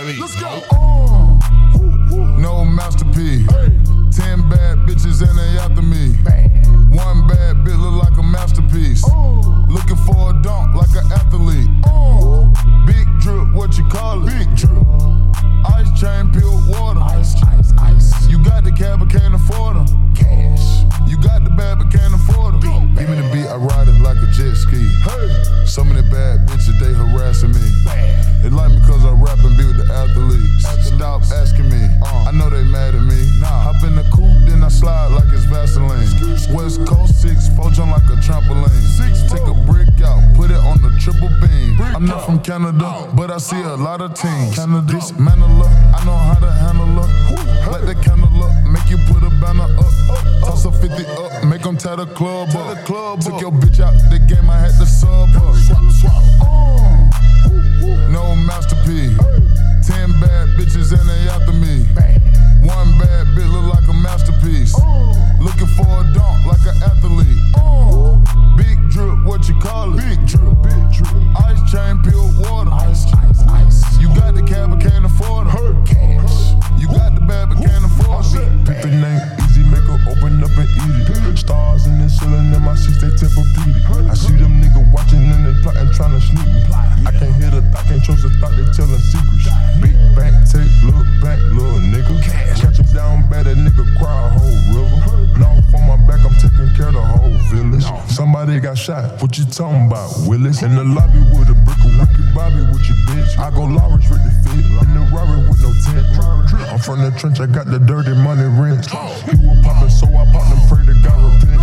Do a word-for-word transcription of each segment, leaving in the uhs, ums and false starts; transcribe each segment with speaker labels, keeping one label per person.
Speaker 1: me.
Speaker 2: Let's go. Uh, no masterpiece. Hey. Ten bad bitches and they after me. Bad. One bad bitch look like a masterpiece. Uh, Looking for a dunk like an athlete. Uh, Big drip, what you call it? Big drip. Ice chain, peeled water. Ice, ice, ice. You got the cab, but can't afford them. Cash. You got the bad, but can't afford them. Give me the beat, I ride it like a jet ski. Hey. Some of the bad bitches, they harassing me. Bad. They like me cause I rap and be with the athletes. athletes. Stop asking me, uh, I know they mad at me. Nah. Hop in the coupe, then I slide like it's Vaseline. West Coast six, four jump like a trampoline. Six, Take a brick out, put it on the triple beam. Brick I'm not from Canada, out. But I see a lot of teams. Canada, dismantle her, I know how to handle her. Hey. Let the candle up, make you put a banner up. up Toss a fifty up, make them tie the club tie up. The club Took up. Your bitch out the game, I had to sub up. Swap, swap. Uh. No masterpiece. Hey. Ten bad bitches and they after me. Bad. One bad bitch look like a masterpiece. Uh. Looking for a dunk like an athlete. Uh. Big drip, what you call it? Big drip, big drip. Ice chain, peeled water. Ice, ice, ice. You got the cab, but can't afford it. Her cash. You got the bad, but can't afford it.
Speaker 3: Pick the name, easy, make her open up and eat it. Stars in the ceiling in my seats, they Tempur-Pedic. I see them niggas watching and they plotting, trying to sneak me. I can't hear the thought, can't trust the thought, they telling secrets. Big bank, take, look back, little nigga. Catch him down bad, that nigga cry a whole river. Now on my back, I'm taking care of the whole village. Somebody got shot, what you talking about, Willis? In the lobby with a brick of Ricky Bobby with your bitch. I go Lawrence with the fit, in the Rari with no tent. I'm from the trench, I got the dirty money rent. He was poppin', so I popped and pray to God repent.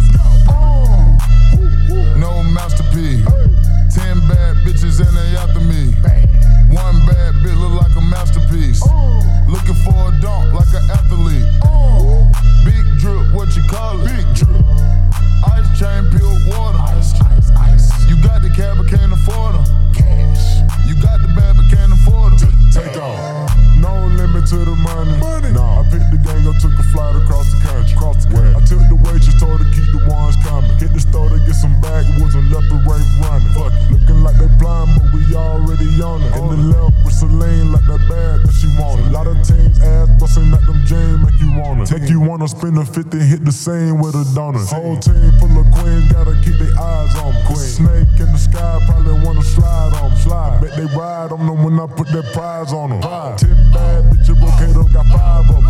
Speaker 2: No masterpiece. Ten bad bitches and they after me. One bad bitch look like a masterpiece. Looking for a dunk like an athlete. Big drip, what you call it? Big drip. Ice chain, peeled water. Ice, ice, ice. You got the cab, but can't afford them. Cash. You got the bad, but can't afford them.
Speaker 3: Take off. No limit to the money. money. Nah, I picked the gang up, took a flight across the country. Across the country. I took the waitress, told her keep the ones coming. Hit the store to get some backwoods and left the right running. Fuck it. Looking like they blind, but we already on it. In the left with Celine, like that bag that she wanted. A lot of teams ass busting at them jeans, make you wanna. Take you wanna spin a fifty, hit the same with a donut. Whole team full of queens, gotta keep their eyes on me. Queen. Snake in the sky, probably wanna slide on me. Slide. I bet they ride on them when I put that prize on them. Ten bad bitches, okay, got five of them.